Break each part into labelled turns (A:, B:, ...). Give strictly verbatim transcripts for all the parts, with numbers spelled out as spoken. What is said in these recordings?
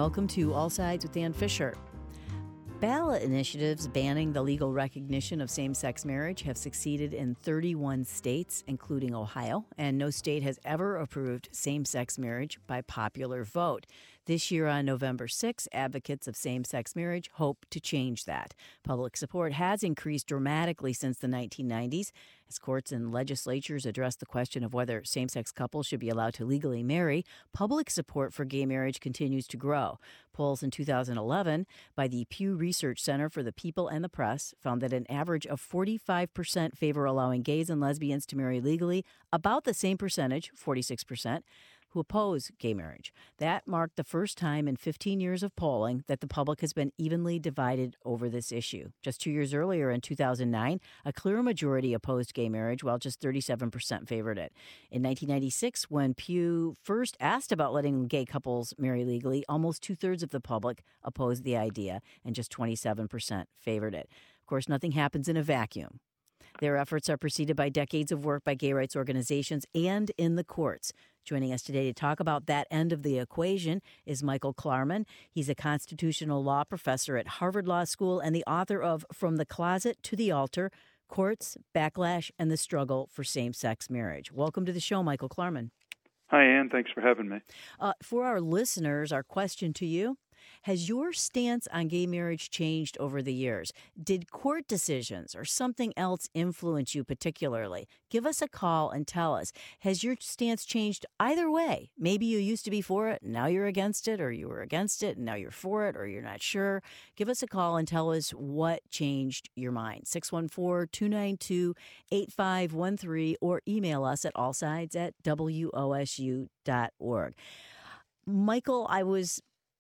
A: Welcome to All Sides with Dan Fisher. Ballot initiatives banning the legal recognition of same-sex marriage have succeeded in thirty-one states, including Ohio, and no state has ever approved same-sex marriage by popular vote. This year on November sixth, advocates of same-sex marriage hope to change that. Public support has increased dramatically since the nineteen nineties as courts and legislatures address the question of whether same-sex couples should be allowed to legally marry. Public support for gay marriage continues to grow. Polls in two thousand eleven by the Pew Research Center for the People and the Press found that an average of forty-five percent favor allowing gays and lesbians to marry legally, about the same percentage, forty-six percent, who oppose gay marriage. That marked the first time in fifteen years of polling that the public has been evenly divided over this issue. Just two years earlier, in two thousand nine, a clear majority opposed gay marriage, while just thirty-seven percent favored it. In nineteen ninety-six, when Pew first asked about letting gay couples marry legally, almost two-thirds of the public opposed the idea, and just twenty-seven percent favored it. Of course, nothing happens in a vacuum. Their efforts are preceded by decades of work by gay rights organizations and in the courts. Joining us today to talk about that end of the equation is Michael Klarman. He's a constitutional law professor at Harvard Law School and the author of From the Closet to the Altar, Courts, Backlash, and the Struggle for Same-Sex Marriage. Welcome to the show, Michael Klarman.
B: Hi, Ann. Thanks for having me.
A: Uh, for our listeners, our question to you: has your stance on gay marriage changed over the years? Did court decisions or something else influence you particularly? Give us a call and tell us. Has your stance changed either way? Maybe you used to be for it, now you're against it, or you were against it, and now you're for it, or you're not sure. Give us a call and tell us what changed your mind. six one four, two nine two, eight five one three or email us at allsides at W O S U dot org. Michael, I was...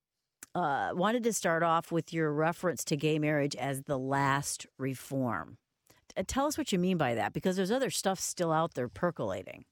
A: Uh, wanted to start off with your reference to gay marriage as the last reform. Uh, tell us what you mean by that, because there's other stuff still out there percolating.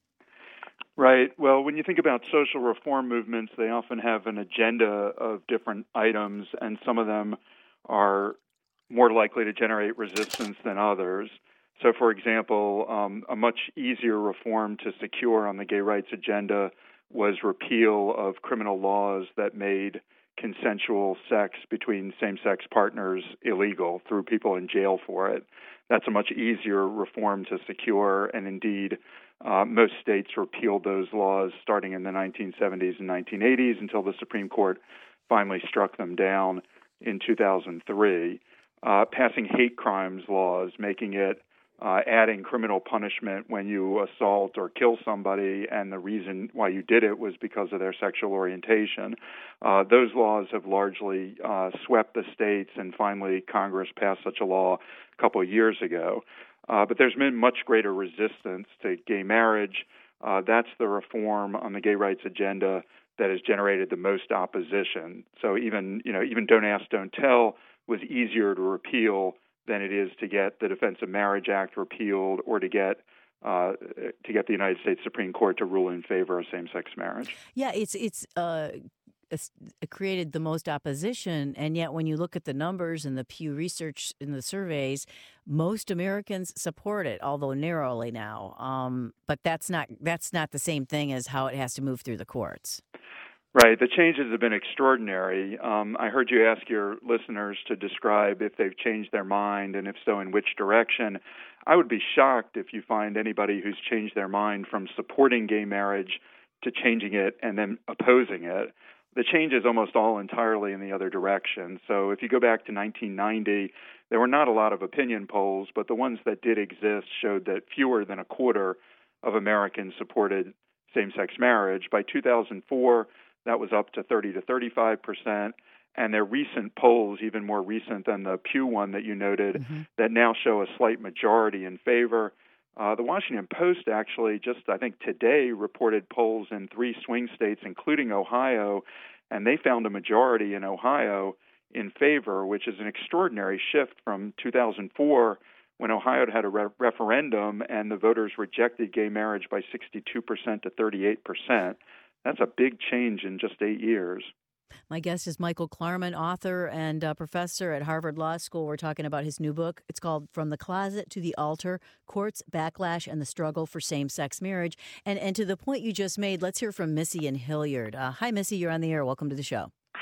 B: Right. Well, when you think about social reform movements, they often have an agenda of different items, and some of them are more likely to generate resistance than others. So, for example, um, a much easier reform to secure on the gay rights agenda was repeal of criminal laws that made consensual sex between same-sex partners illegal, threw people in jail for it. That's a much easier reform to secure, and indeed, uh, most states repealed those laws starting in the nineteen seventies and nineteen eighties until the Supreme Court finally struck them down in two thousand three. Uh, passing hate crimes laws, making it Uh, adding criminal punishment when you assault or kill somebody, and the reason why you did it was because of their sexual orientation. Uh, those laws have largely uh, swept the states, and finally Congress passed such a law a couple of years ago. Uh, but there's been much greater resistance to gay marriage. Uh, that's the reform on the gay rights agenda that has generated the most opposition. So even, you know, even Don't Ask, Don't Tell was easier to repeal than it is to get the Defense of Marriage Act repealed or to get uh, to get the United States Supreme Court to rule in favor of same-sex marriage.
A: Yeah, it's it's uh, it's created the most opposition, and yet when you look at the numbers and the Pew Research in the surveys, most Americans support it, although narrowly now. Um, but that's not that's not the same thing as how it has to move through the courts.
B: Right. The changes have been extraordinary. Um, I heard you ask your listeners to describe if they've changed their mind, and if so, in which direction. I would be shocked if you find anybody who's changed their mind from supporting gay marriage to changing it and then opposing it. The change is almost all entirely in the other direction. So if you go back to nineteen ninety, there were not a lot of opinion polls, but the ones that did exist showed that fewer than a quarter of Americans supported same-sex marriage. By two thousand four, that was up to thirty to thirty-five percent, and their recent polls, even more recent than the Pew one that you noted, mm-hmm. that now show a slight majority in favor. Uh, the Washington Post actually just, I think today, reported polls in three swing states, including Ohio, and they found a majority in Ohio in favor, which is an extraordinary shift from two thousand four, when Ohio had a re- referendum and the voters rejected gay marriage by sixty-two percent to thirty-eight percent. That's a big change in just eight years.
A: My guest is Michael Klarman, author and uh, professor at Harvard Law School. We're talking about his new book. It's called From the Closet to the Altar, Courts, Backlash, and the Struggle for Same-Sex Marriage. And and to the point you just made, let's hear from Missy in Hilliard. Uh, hi, Missy. You're on the air. Welcome to the show.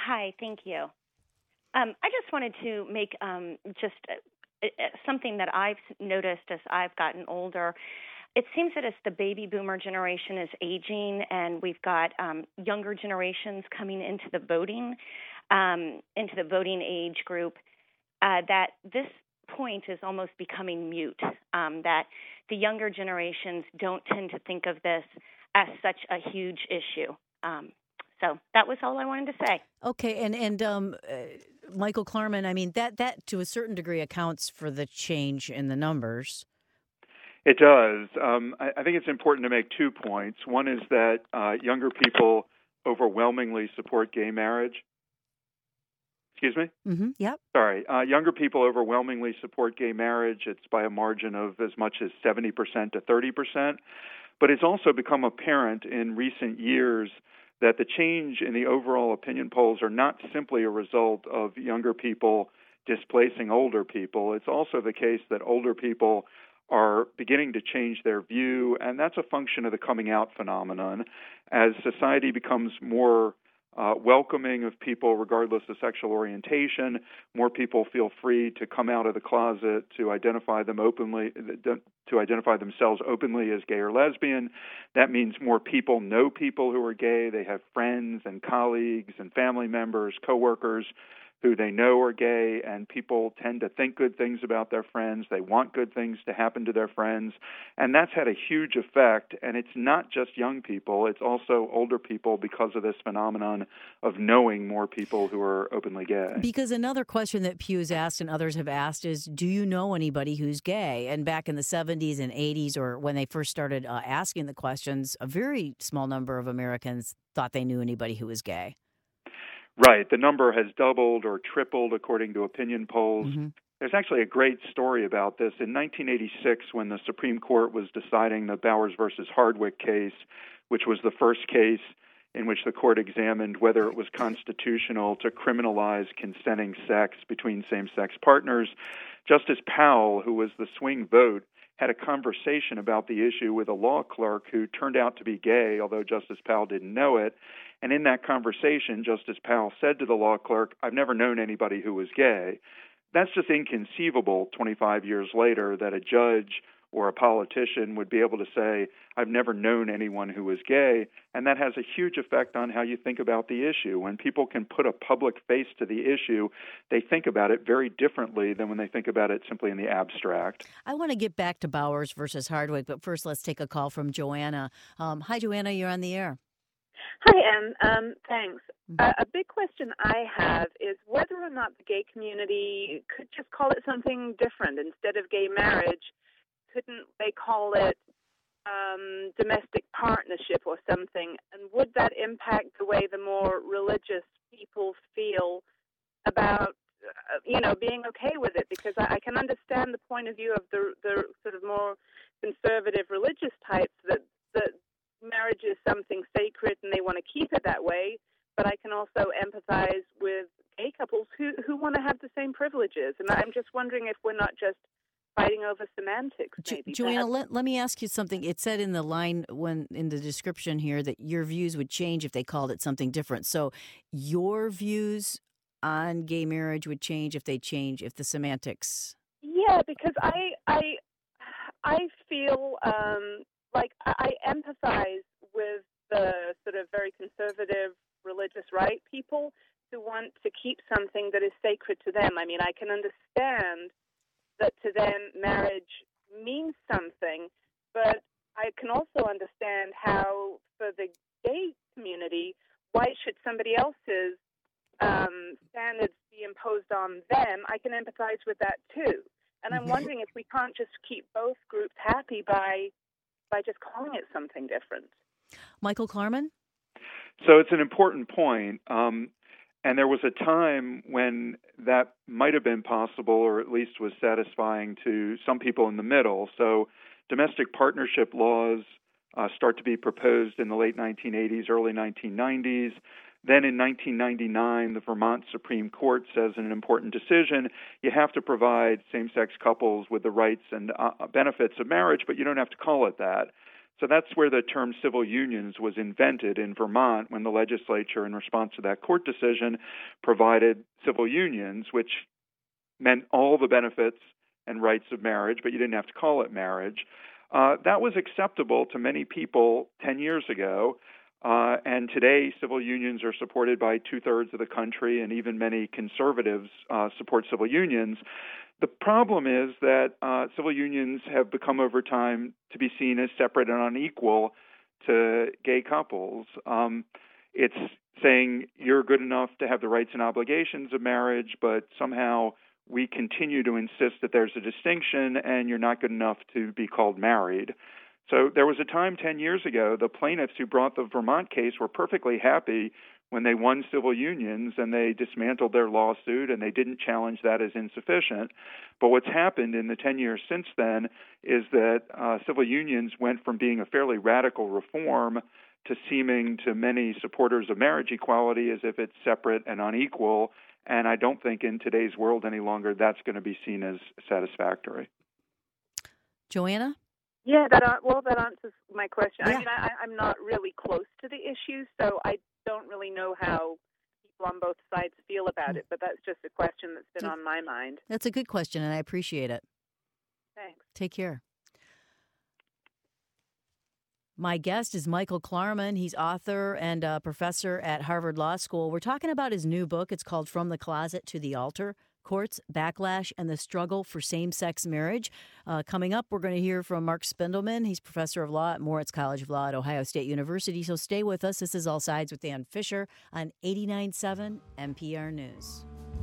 C: Hi, thank you. Um, I just wanted to make um, just uh, uh, something that I've noticed as I've gotten older. It seems that as the baby boomer generation is aging and we've got um, younger generations coming into the voting, um, into the voting age group, uh, that this point is almost becoming mute, um, that the younger generations don't tend to think of this as such a huge issue. Um, so that was all I wanted to say.
A: Okay, and and um, uh, Michael Klarman, I mean that that to a certain degree accounts for the change in the numbers.
B: It does. Um, I, I think it's important to make two points. One is that uh, younger people overwhelmingly support gay marriage. Excuse me?
A: Mm-hmm. Yep.
B: Sorry. Uh, younger people overwhelmingly support gay marriage. It's by a margin of as much as seventy percent to thirty percent. But it's also become apparent in recent years that the change in the overall opinion polls are not simply a result of younger people displacing older people. It's also the case that older people are beginning to change their view, and that's a function of the coming out phenomenon. As society becomes more uh, welcoming of people regardless of sexual orientation, more people feel free to come out of the closet, to identify them openly, to identify themselves openly as gay or lesbian. That means more people know people who are gay. They have friends and colleagues and family members, coworkers who they know are gay, and people tend to think good things about their friends. They want good things to happen to their friends, and that's had a huge effect. And it's not just young people, it's also older people because of this phenomenon of knowing more people who are openly gay.
A: Because another question that Pew's asked and others have asked is, do you know anybody who's gay? And back in the seventies and eighties, or when they first started uh, asking the questions, a very small number of Americans thought they knew anybody who was gay.
B: Right. The number has doubled or tripled according to opinion polls. Mm-hmm. There's actually a great story about this. In nineteen eighty-six, when the Supreme Court was deciding the Bowers versus Hardwick case, which was the first case in which the court examined whether it was constitutional to criminalize consenting sex between same-sex partners, Justice Powell, who was the swing vote, had a conversation about the issue with a law clerk who turned out to be gay, although Justice Powell didn't know it. And in that conversation, Justice Powell said to the law clerk, "I've never known anybody who was gay." That's just inconceivable twenty-five years later that a judge or a politician would be able to say, "I've never known anyone who was gay." And that has a huge effect on how you think about the issue. When people can put a public face to the issue, they think about it very differently than when they think about it simply in the abstract.
A: I want to get back to Bowers versus Hardwick, but first let's take a call from Joanna. Um, hi, Joanna, you're on the air.
D: Hi, Anne. Um, thanks. Uh, a big question I have is whether or not the gay community could just call it something different. Instead of gay marriage, couldn't they call it um, domestic partnership or something? And would that impact the way the more religious people feel about, uh, you know, being okay with it? Because I, I can understand the point of view of the, the sort of more conservative religious types that that marriage is something sacred and they want to keep it that way, but I can also empathize with gay couples who, who want to have the same privileges. And I'm just wondering if we're not just fighting over semantics, maybe.
A: Jo- Joanna, let, let me ask you something. It said in the line when in the description here that your views would change if they called it something different. So your views on gay marriage would change if they change, if the semantics...
D: Yeah, because I, I, I feel... Um, Like, I empathize with the sort of very conservative religious right people who want to keep something that is sacred to them. I mean, I can understand that to them marriage means something, but I can also understand how for the gay community, why should somebody else's um, standards be imposed on them? I can empathize with that too. And I'm wondering if we can't just keep both groups happy by by just calling it something different.
A: Michael Klarman?
B: So it's an important point. Um, and there was a time when that might have been possible, or at least was satisfying to some people in the middle. So domestic partnership laws uh, start to be proposed in the late nineteen eighties, early nineteen nineties. Then in nineteen ninety-nine, the Vermont Supreme Court says in an important decision, you have to provide same-sex couples with the rights and uh, benefits of marriage, but you don't have to call it that. So that's where the term civil unions was invented in Vermont, when the legislature, in response to that court decision, provided civil unions, which meant all the benefits and rights of marriage, but you didn't have to call it marriage. Uh, that was acceptable to many people ten years ago. Uh, and today, civil unions are supported by two-thirds of the country, and even many conservatives uh, support civil unions. The problem is that uh, civil unions have become over time to be seen as separate and unequal to gay couples. Um, it's saying you're good enough to have the rights and obligations of marriage, but somehow we continue to insist that there's a distinction and you're not good enough to be called married. So there was a time ten years ago, the plaintiffs who brought the Vermont case were perfectly happy when they won civil unions and they dismantled their lawsuit and they didn't challenge that as insufficient. But what's happened in the ten years since then is that uh, civil unions went from being a fairly radical reform to seeming to many supporters of marriage equality as if it's separate and unequal. And I don't think in today's world any longer that's going to be seen as satisfactory.
A: Joanna?
D: Yeah, that uh, well, that answers my question.
A: Yeah.
D: I mean, I, I'm not really close to the issue, so I don't really know how people on both sides feel about it, but that's just a question that's been on my mind.
A: That's a good question, and I appreciate it.
D: Thanks.
A: Take care. My guest is Michael Klarman. He's author and uh, professor at Harvard Law School. We're talking about his new book. It's called From the Closet to the Altar: Courts, Backlash, and the Struggle for Same-Sex Marriage. Uh, coming up, we're going to hear from Mark Spindelman. He's professor of law at Moritz College of Law at Ohio State University. So stay with us. This is All Sides with Dan Fisher on eighty-nine point seven N P R News.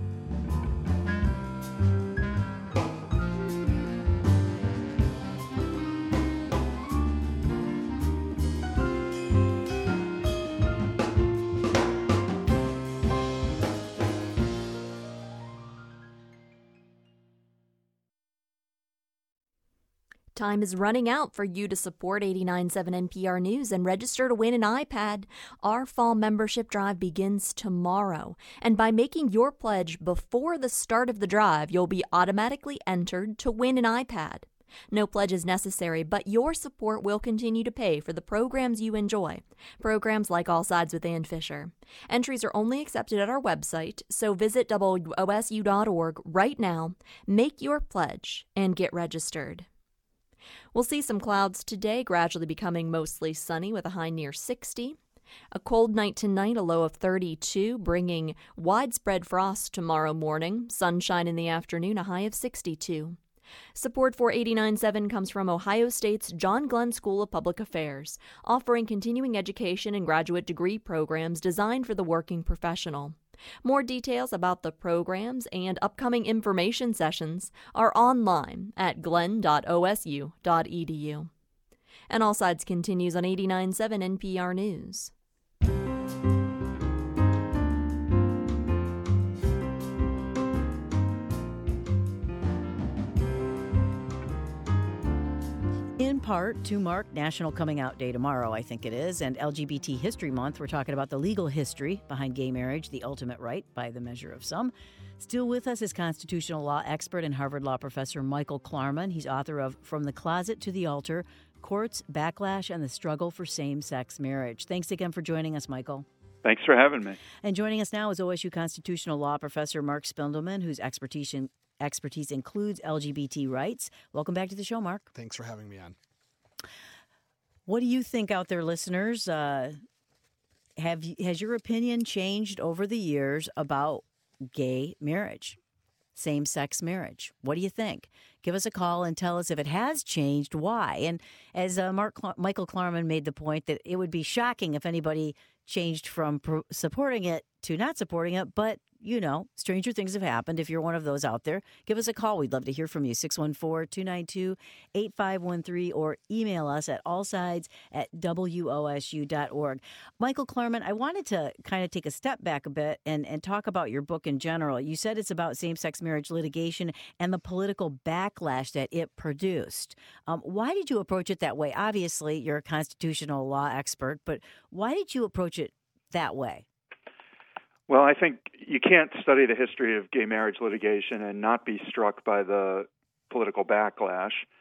E: Time is running out for you to support eighty-nine point seven N P R News and register to win an iPad. Our fall membership drive begins tomorrow, and by making your pledge before the start of the drive, you'll be automatically entered to win an iPad. No pledge is necessary, but your support will continue to pay for the programs you enjoy, programs like All Sides with Dan Fisher. Entries are only accepted at our website, so visit W O S U dot org right now, make your pledge, and get registered. We'll see some clouds today, gradually becoming mostly sunny with a high near sixty. A cold night tonight, a low of thirty-two, bringing widespread frost tomorrow morning. Sunshine in the afternoon, a high of sixty-two. Support for eighty-nine point seven comes from Ohio State's John Glenn School of Public Affairs, offering continuing education and graduate degree programs designed for the working professional. More details about the programs and upcoming information sessions are online at glenn dot O S U dot E D U. And All Sides continues on eighty-nine point seven N P R News.
A: In part to mark National Coming Out Day tomorrow, I think it is, and L G B T History Month, we're talking about the legal history behind gay marriage, the ultimate right by the measure of some. Still with us is constitutional law expert and Harvard Law professor Michael Klarman. He's author of From the Closet to the Altar: Courts, Backlash, and the Struggle for Same-Sex Marriage. Thanks again for joining us, Michael.
B: Thanks for having me.
A: And joining us now is O S U constitutional law professor Mark Spindelman, whose expertise in Expertise includes L G B T rights. Welcome back to the show, Mark.
F: Thanks for having me on.
A: What do you think out there, listeners? Uh, have you, has your opinion changed over the years about gay marriage, same-sex marriage? What do you think? Give us a call and tell us if it has changed, why. And as uh, Mark Cl- Michael Klarman made the point that it would be shocking if anybody changed from pro- supporting it to not supporting it, but you know, stranger things have happened. If you're one of those out there, give us a call. We'd love to hear from you. six one four, two nine two, eight five one three or email us at allsides at W O S U dot org. Michael Klarman, I wanted to kind of take a step back a bit and, and talk about your book in general. You said it's about same-sex marriage litigation and the political backlash that it produced. Um, why did you approach it that way? Obviously, you're a constitutional law expert, but why did you approach it that way?
B: Well, I think you can't study the history of gay marriage litigation and not be struck by the political backlash.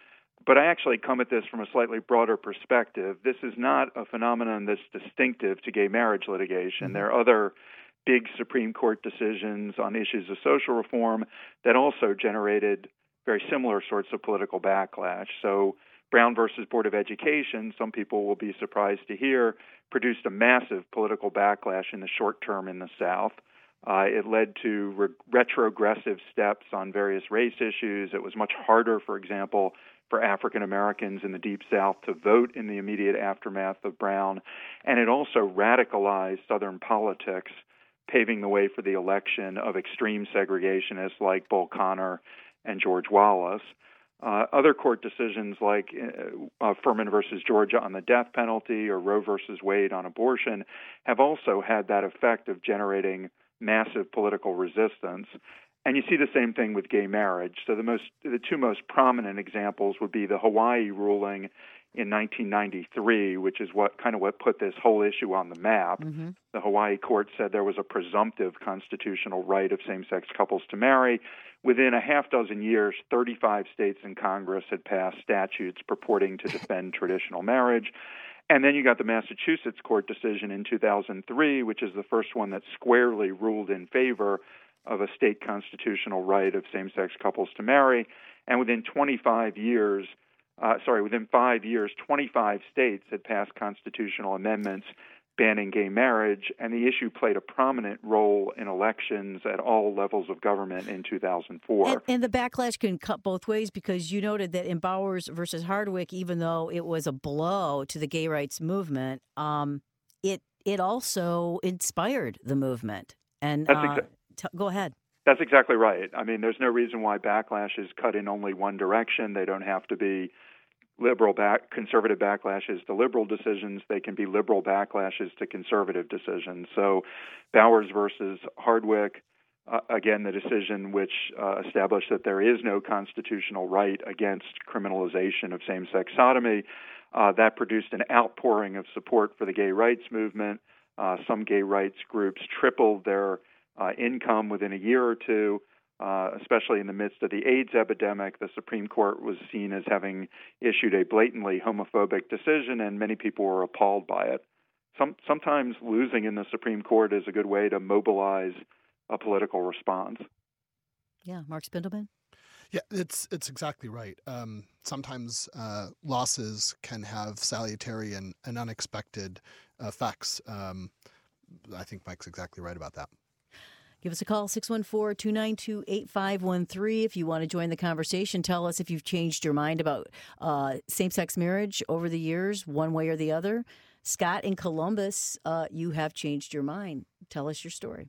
B: but I actually come at this from a slightly broader perspective. This is not a phenomenon that's distinctive to gay marriage litigation. Mm-hmm. There are other big Supreme Court decisions on issues of social reform that also generated very similar sorts of political backlash. So Brown versus Board of Education, some people will be surprised to hear, produced a massive political backlash in the short term in the South. Uh, it led to re- retrogressive steps on various race issues. It was much harder, for example, for African Americans in the Deep South to vote in the immediate aftermath of Brown. And it also radicalized Southern politics, paving the way for the election of extreme segregationists like Bull Connor and George Wallace. Uh, other court decisions like uh, Furman versus Georgia on the death penalty or Roe versus Wade on abortion have also had that effect of generating massive political resistance. And you see the same thing with gay marriage. So the most, the two most prominent examples would be the Hawaii ruling in nineteen ninety-three, which is what kind of what put this whole issue on the map. Mm-hmm. The Hawaii court said there was a presumptive constitutional right of same-sex couples to marry. Within a half dozen years, thirty-five states in Congress had passed statutes purporting to defend traditional marriage. And then you got the Massachusetts court decision in two thousand three, which is the first one that squarely ruled in favor of a state constitutional right of same-sex couples to marry. And within twenty-five years, uh, sorry, within five years, twenty-five states had passed constitutional amendments banning gay marriage, and the issue played a prominent role in elections at all levels of government in two thousand four.
A: And, and the backlash can cut both ways, because you noted that in Bowers versus Hardwick, even though it was a blow to the gay rights movement, um, it it also inspired the movement. And
B: That's
A: uh,
B: exa-
A: t- go ahead.
B: That's exactly right. I mean, there's no reason why backlash is cut in only one direction. They don't have to be liberal back, conservative backlashes to liberal decisions. They can be liberal backlashes to conservative decisions. So Bowers versus Hardwick, uh, again, the decision which uh, established that there is no constitutional right against criminalization of same-sex sodomy, uh, that produced an outpouring of support for the gay rights movement. Uh, some gay rights groups tripled their uh, income within a year or two. Uh, especially in the midst of the AIDS epidemic. The Supreme Court was seen as having issued a blatantly homophobic decision, and many people were appalled by it. Some, sometimes losing in the Supreme Court is a good way to mobilize a political response.
A: Yeah, Mark Spindleman?
F: Yeah, it's it's exactly right. Um, sometimes uh, losses can have salutary and, and unexpected effects. Um, I think Mike's exactly right about that.
A: Give us a call, six one four, two nine two, eight five one three. If you want to join the conversation, tell us if you've changed your mind about uh, same-sex marriage over the years, one way or the other. Scott in Columbus, uh, you have changed your mind. Tell us your story.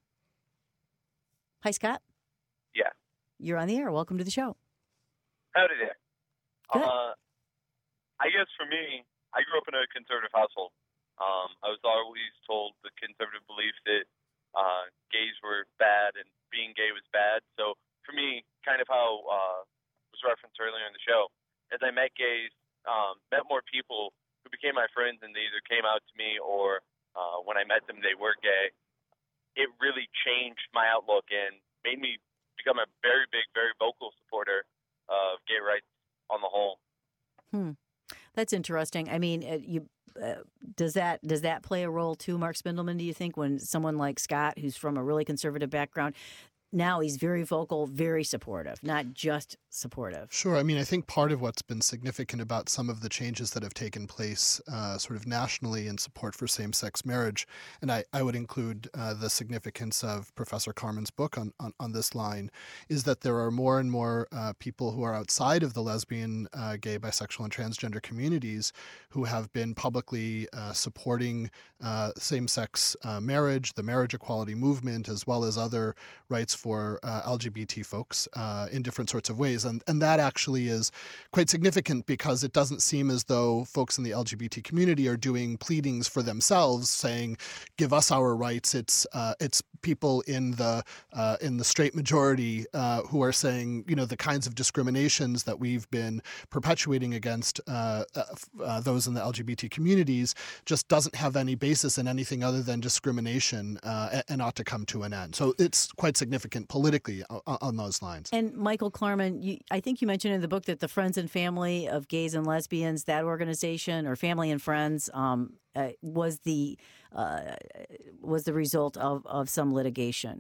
A: Hi, Scott.
G: Yeah.
A: You're on the air. Welcome to the show.
G: Howdy there.
A: Good.
G: Uh, I guess for me, I grew up in a conservative household. Um, I was always told the conservative belief that Uh, gays were bad and being gay was bad. So for me, kind of how uh, was referenced earlier in the show, as I met gays, um, met more people who became my friends, and they either came out to me or uh, when I met them, they were gay. It really changed my outlook and made me become a very big, very vocal supporter of gay rights on the whole.
A: Hmm. That's interesting. I mean, uh, you uh, does that does that play a role too, Mark Spindleman? Do you think, when someone like Scott, who's from a really conservative background, now he's very vocal, very supportive, not just supportive?
F: Sure. I mean, I think part of what's been significant about some of the changes that have taken place uh, sort of nationally in support for same-sex marriage, and I, I would include uh, the significance of Professor Carmen's book on, on, on this line, is that there are more and more uh, people who are outside of the lesbian, uh, gay, bisexual, and transgender communities who have been publicly uh, supporting uh, same-sex uh, marriage, the marriage equality movement, as well as other rights for uh, L G B T folks uh, in different sorts of ways. And, and that actually is quite significant, because it doesn't seem as though folks in the L G B T community are doing pleadings for themselves, saying, give us our rights. It's uh, it's people in the uh, in the straight majority uh, who are saying, you know, the kinds of discriminations that we've been perpetuating against uh, uh, those in the L G B T communities just doesn't have any basis in anything other than discrimination uh, and ought to come to an end. So it's quite significant significant politically on, on those lines.
A: And Michael Klarman, you, I think you mentioned in the book that the Friends and Family of Gays and Lesbians, that organization, or Family and Friends, um, uh, was the uh, was the result of, of some litigation.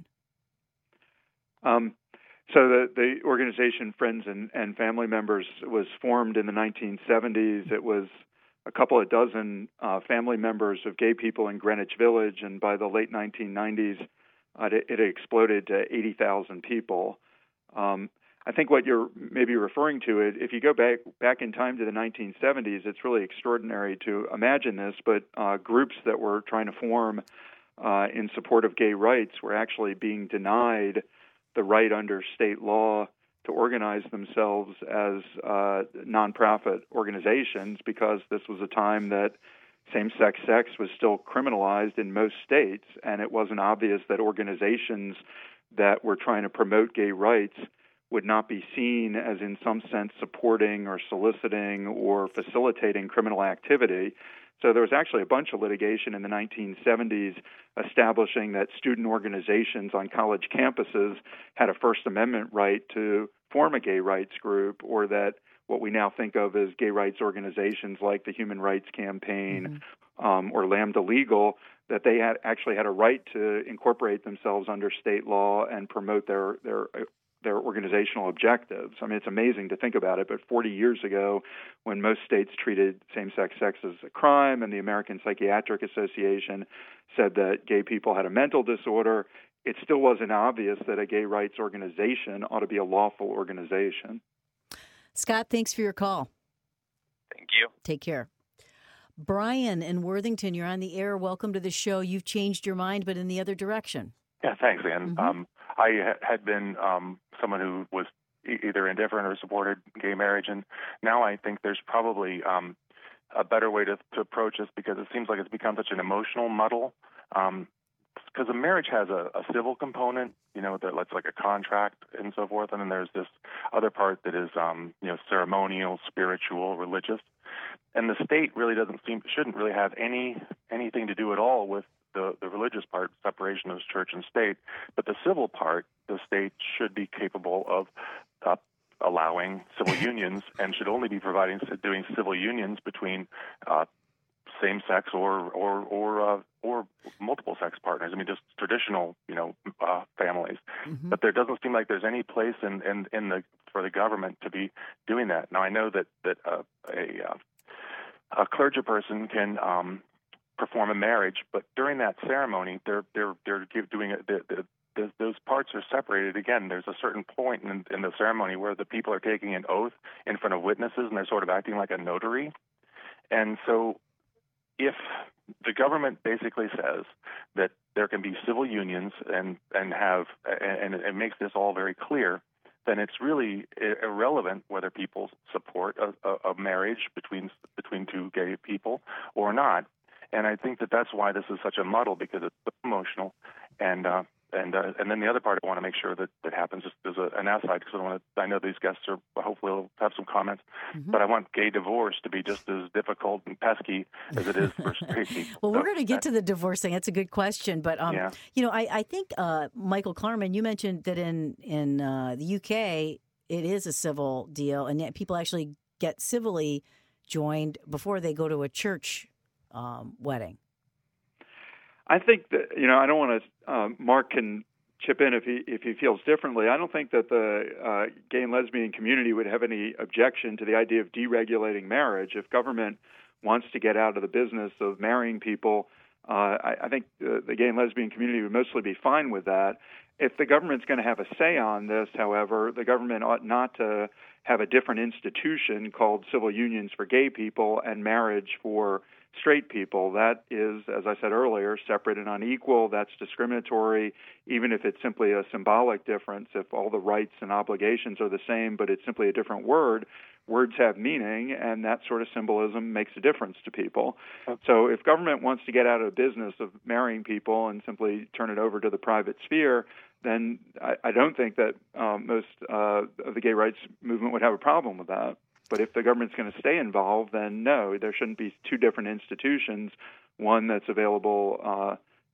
B: Um, so the, the organization Friends and, and Family Members was formed in the nineteen seventies. It was a couple of dozen uh, family members of gay people in Greenwich Village, and by the late nineteen nineties, uh, it, it exploded to eighty thousand people. Um, I think what you're maybe referring to, it if you go back back in time to the nineteen seventies, it's really extraordinary to imagine this, but uh, groups that were trying to form uh, in support of gay rights were actually being denied the right under state law to organize themselves as uh, nonprofit organizations, because this was a time that same-sex sex was still criminalized in most states, and it wasn't obvious that organizations that were trying to promote gay rights would not be seen as in some sense supporting or soliciting or facilitating criminal activity. So there was actually a bunch of litigation in the nineteen seventies establishing that student organizations on college campuses had a First Amendment right to form a gay rights group, or that what we now think of as gay rights organizations like the Human Rights Campaign mm-hmm. um, or Lambda Legal, that they had actually had a right to incorporate themselves under state law and promote their their their organizational objectives. I mean, it's amazing to think about it, but forty years ago, when most states treated same-sex sex as a crime and the American Psychiatric Association said that gay people had a mental disorder, it still wasn't obvious that a gay rights organization ought to be a lawful organization.
A: Scott, thanks for your call.
G: Thank you.
A: Take care. Brian in Worthington, you're on the air. Welcome to the show. You've changed your mind, but in the other direction.
H: Yeah, thanks, Ann.
A: Mm-hmm.
H: Um, I ha- had been um, someone who was e- either indifferent or supported gay marriage, and now I think there's probably um, a better way to, to approach this, because it seems like it's become such an emotional muddle. Um, because a marriage has a, a civil component, you know, that's like a contract and so forth, and then there's this other part that is, um, you know, ceremonial, spiritual, religious, and the state really doesn't seem shouldn't really have any anything to do at all with the, the religious part, separation of church and state, but the civil part, the state should be capable of uh, allowing civil unions, and should only be providing doing civil unions between uh, same-sex or or or uh, or multiple-sex partners. I mean, just traditional, you know, uh, families. Mm-hmm. But there doesn't seem like there's any place in, in, in the for the government to be doing that. Now, I know that that uh, a uh, a clergy person can um, perform a marriage, but during that ceremony, they're they're they're doing it. They're, they're, those parts are separated. Again, there's a certain point in, in the ceremony where the people are taking an oath in front of witnesses, and they're sort of acting like a notary. And so, if the government basically says that there can be civil unions and and have and it makes this all very clear, then it's really irrelevant whether people support a, a, a marriage between between two gay people or not. And I think that that's why this is such a muddle, because it's so emotional. And uh, and uh, and then the other part I want to make sure that that happens is there's a, an aside, because I want to, I know these guests are hopefully will have some comments, mm-hmm. but I want gay divorce to be just as difficult and pesky as it is for straight people.
A: Well,
H: so,
A: we're going to get to the divorce thing. That's a good question, but um,
H: yeah.
A: you know, I I think uh, Michael Klarman, you mentioned that in in uh, the U K it is a civil deal, and yet people actually get civilly joined before they go to a church um, wedding.
B: I think that, you know, I don't want to, um, Mark can chip in if he if he feels differently. I don't think that the uh, gay and lesbian community would have any objection to the idea of deregulating marriage. If government wants to get out of the business of marrying people, uh, I, I think the, the gay and lesbian community would mostly be fine with that. If the government's going to have a say on this, however, the government ought not to have a different institution called civil unions for gay people and marriage for straight people. That is, as I said earlier, separate and unequal. That's discriminatory, even if it's simply a symbolic difference. If all the rights and obligations are the same, but it's simply a different word, words have meaning, and that sort of symbolism makes a difference to people. So if government wants to get out of the business of marrying people and simply turn it over to the private sphere, then I, I don't think that um, most uh, of the gay rights movement would have a problem with that. But if the government's going to stay involved, then no, there shouldn't be two different institutions, one that's available uh,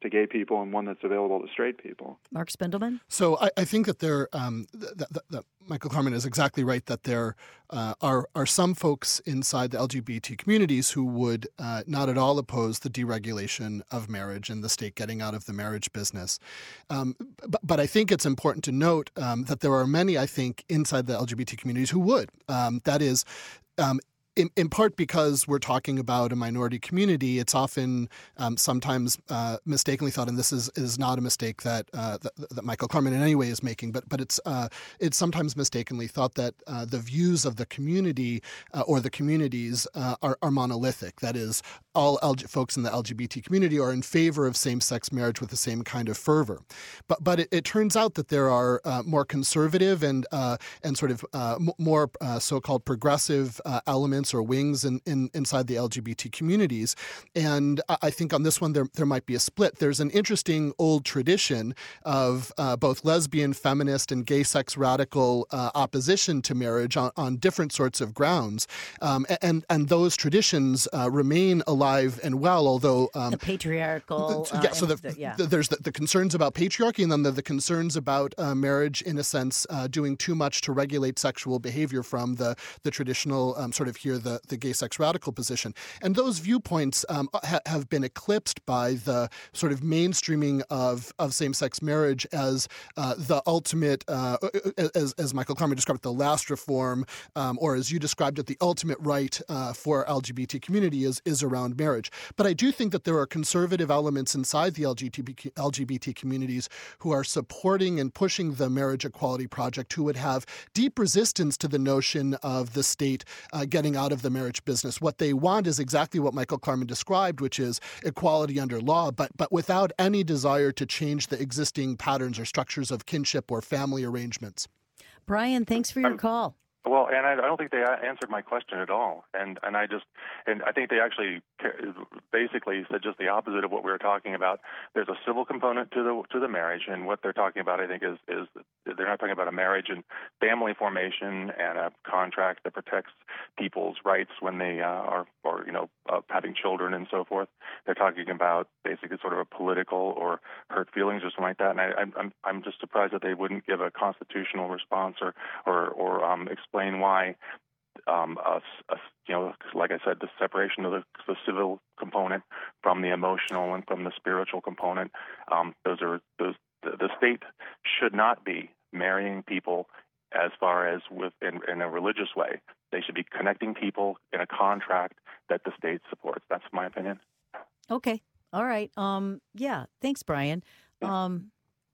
B: to gay people and one that's available to straight people.
A: Mark Spindelman?
F: So I, I think that there, um, th- th- th- Michael Klarman is exactly right that there uh, are are some folks inside the L G B T communities who would uh, not at all oppose the deregulation of marriage and the state getting out of the marriage business. Um, but, but I think it's important to note um, that there are many, I think, inside the L G B T communities who would. Um, that is, um, In, in part because we're talking about a minority community, it's often um, sometimes uh, mistakenly thought, and this is, is not a mistake that, uh, that that Michael Klarman in any way is making, but but it's uh, it's sometimes mistakenly thought that uh, the views of the community uh, or the communities uh, are, are monolithic. That is, all L G- folks in the L G B T community are in favor of same-sex marriage with the same kind of fervor. But but it, it turns out that there are uh, more conservative and uh, and sort of uh, m- more uh, so-called progressive uh, elements or wings in, in, inside the L G B T communities. And I think on this one, there, there might be a split. There's an interesting old tradition of uh, both lesbian, feminist, and gay sex radical uh, opposition to marriage on, on different sorts of grounds. Um, and, and those traditions uh, remain alive and well, although... Um,
A: the patriarchal...
F: The, yeah,
A: uh,
F: so the,
A: the, yeah.
F: the, there's the, the concerns about patriarchy, and then the, the concerns about uh, marriage, in a sense, uh, doing too much to regulate sexual behavior from the, the traditional um, sort of here, the, the gay sex radical position. And those viewpoints um, ha- have been eclipsed by the sort of mainstreaming of, of same-sex marriage as uh, the ultimate, uh, as, as Michael Klarman described it, the last reform, um, or as you described it, the ultimate right uh, for L G B T community is, is around marriage. But I do think that there are conservative elements inside the L G B T communities who are supporting and pushing the marriage equality project, who would have deep resistance to the notion of the state uh, getting out of the marriage business. What they want is exactly what Michael Klarman described, which is equality under law, but but without any desire to change the existing patterns or structures of kinship or family arrangements.
A: Brian, thanks for your call.
H: Well, and I, I don't think they answered my question at all. And and I just, and I think they actually basically said just the opposite of what we were talking about. There's a civil component to the to the marriage, and what they're talking about, I think, is is they're not talking about a marriage and family formation and a contract that protects people's rights when they uh, are, or you know, uh, having children and so forth. They're talking about basically sort of a political or hurt feelings or something like that. And I, I'm I'm just surprised that they wouldn't give a constitutional response or or or um, explain why. Um, a, a, you know, like I said, the separation of the, the civil component from the emotional and from the spiritual component. Um, those are those. The, the state should not be marrying people as far as with in, in a religious way. They should be connecting people in a contract that the state supports. That's my opinion.
A: Okay. All right. Um. Yeah. Thanks, Brian. Um.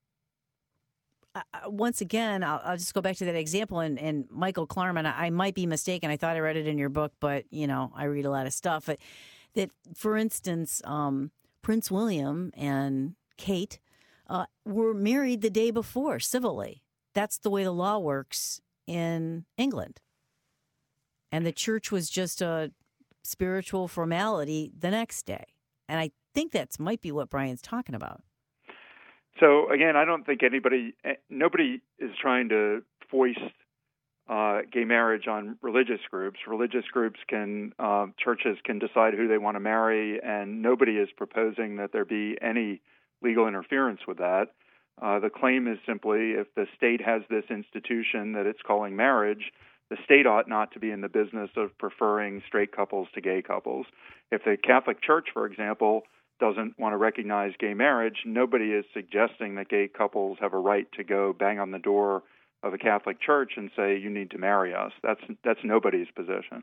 A: I, once again, I'll, I'll just go back to that example. And, and Michael Klarman, I, I might be mistaken. I thought I read it in your book, but, you know, I read a lot of stuff. But that, for instance, um, Prince William and Kate uh, were married the day before civilly. That's the way the law works in England. And the church was just a spiritual formality the next day. And I think that's might be what Brian's talking about.
B: So again, I don't think anybody, nobody is trying to foist uh, gay marriage on religious groups. Religious groups can, uh, churches can decide who they want to marry, and nobody is proposing that there be any legal interference with that. Uh, the claim is simply if the state has this institution that it's calling marriage, the state ought not to be in the business of preferring straight couples to gay couples. If the Catholic Church, for example, doesn't want to recognize gay marriage, nobody is suggesting that gay couples have a right to go bang on the door of a Catholic church and say, you need to marry us. That's that's nobody's position.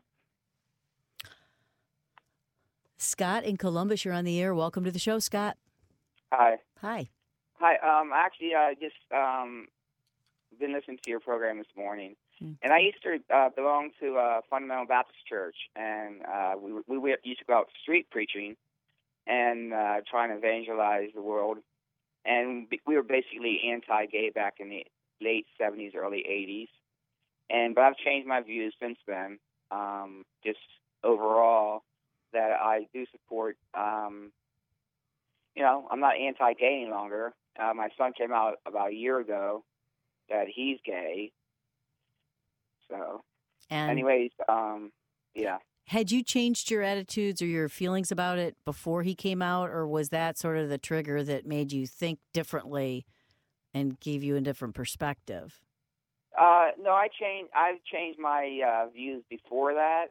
A: Scott in Columbus, you're on the air. Welcome to the show, Scott.
I: Hi.
A: Hi.
I: Hi. Um, actually, I just um, been listening to your program this morning. Hmm. And I used to uh, belong to a Fundamental Baptist Church, and uh, we, we used to go out street preaching and uh, trying to evangelize the world. And we were basically anti-gay back in the late seventies, early eighties. And but I've changed my views since then. Um, just overall, that I do support. Um, you know, I'm not anti-gay any longer. Uh, my son came out about a year ago that he's gay. So,
A: and
I: anyways, um, yeah.
A: Had you changed your attitudes or your feelings about it before he came out, or was that sort of the trigger that made you think differently and gave you a different perspective?
I: Uh, no, I changed. I've changed my uh, views before that,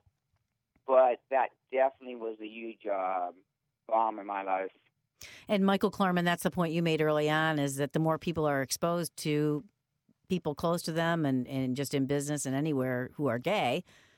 I: but that definitely was a huge uh, bomb in my life.
A: And Michael Klarman, that's the point you made early on, is that the more people are exposed to people close to them and, and just in business and anywhere who are gay,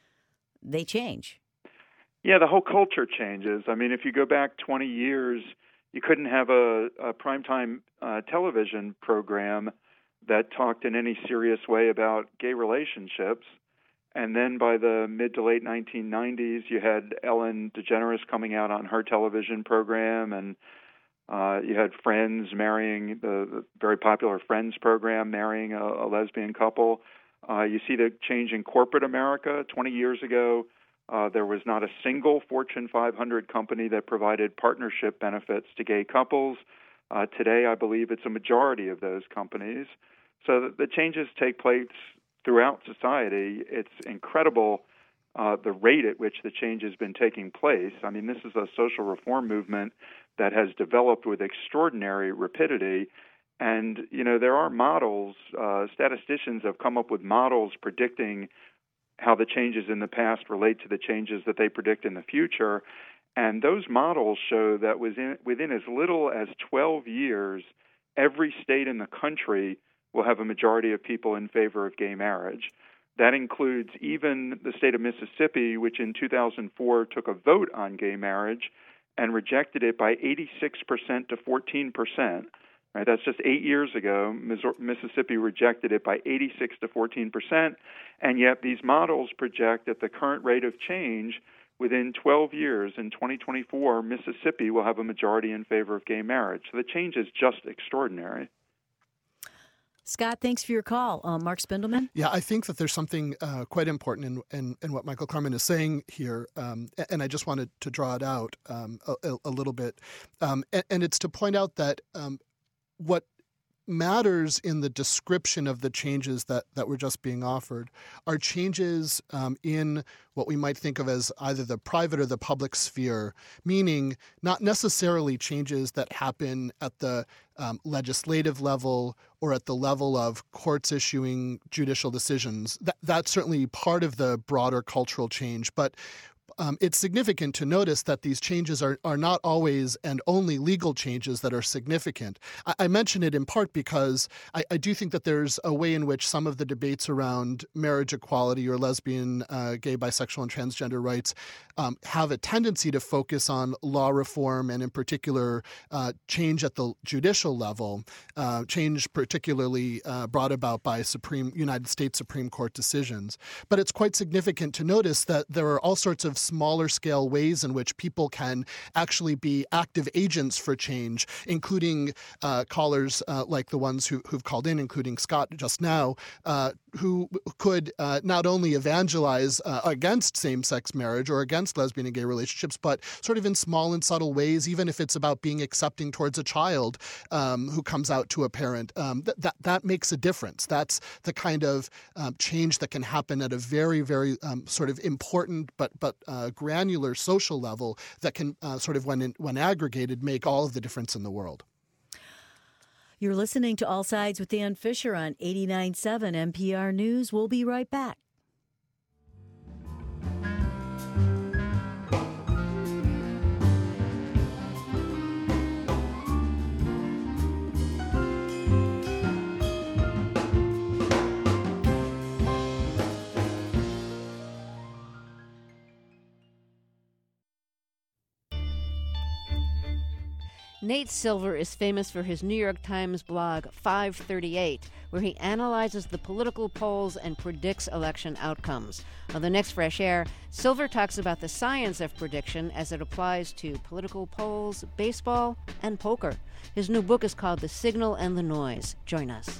A: they change.
B: Yeah, the whole culture changes. I mean, if you go back twenty years, you couldn't have a, a primetime uh, television program that talked in any serious way about gay relationships. And then by the mid to late nineteen nineties, you had Ellen DeGeneres coming out on her television program, and uh, you had Friends marrying, the, the very popular Friends program, marrying a, a lesbian couple. Uh, you see the change in corporate America. twenty years ago, Uh, there was not a single Fortune five hundred company that provided partnership benefits to gay couples. Uh, today, I believe it's a majority of those companies. So the, the changes take place throughout society. It's incredible uh, the rate at which the change has been taking place. I mean, this is a social reform movement that has developed with extraordinary rapidity. And, you know, there are models. Uh, statisticians have come up with models predicting how the changes in the past relate to the changes that they predict in the future. And those models show that within, within as little as twelve years, every state in the country will have a majority of people in favor of gay marriage. That includes even the state of Mississippi, which in two thousand four took a vote on gay marriage and rejected it by eighty-six percent to fourteen percent. Right, that's just eight years ago. Mississippi rejected it by eighty-six to fourteen percent, and yet these models project at the current rate of change, within twelve years, in twenty twenty-four, Mississippi will have a majority in favor of gay marriage. So the change is just extraordinary.
A: Scott, thanks for your call. Uh, Mark Spindelman?
F: Yeah, I think that there's something uh, quite important in, in, in what Michael Klarman is saying here, um, and I just wanted to draw it out um, a, a little bit. Um, and, and it's to point out that um, what matters in the description of the changes that, that were just being offered are changes um, in what we might think of as either the private or the public sphere, meaning not necessarily changes that happen at the um, legislative level or at the level of courts issuing judicial decisions. That, that's certainly part of the broader cultural change, but Um, it's significant to notice that these changes are, are not always and only legal changes that are significant. I, I mention it in part because I, I do think that there's a way in which some of the debates around marriage equality or lesbian, uh, gay, bisexual, and transgender rights um, have a tendency to focus on law reform and in particular uh, change at the judicial level, uh, change particularly uh, brought about by Supreme United States Supreme Court decisions. But it's quite significant to notice that there are all sorts of smaller scale ways in which people can actually be active agents for change, including uh, callers uh, like the ones who, who've called in, including Scott just now, uh, who could uh, not only evangelize uh, against same-sex marriage or against lesbian and gay relationships, but sort of in small and subtle ways, even if it's about being accepting towards a child um, who comes out to a parent. Um, th- that, that makes a difference. That's the kind of um, change that can happen at a very, very um, sort of important but but uh, granular social level that can uh, sort of, when in, when aggregated, make all of the difference in the world.
A: You're listening to All Sides with Dan Fisher on eighty-nine point seven N P R News. We'll be right back.
J: Nate Silver is famous for his New York Times blog five thirty-eight, where he analyzes the political polls and predicts election outcomes. On the next Fresh Air, Silver talks about the science of prediction as it applies to political polls, baseball, and poker. His new book is called The Signal and the Noise. Join us.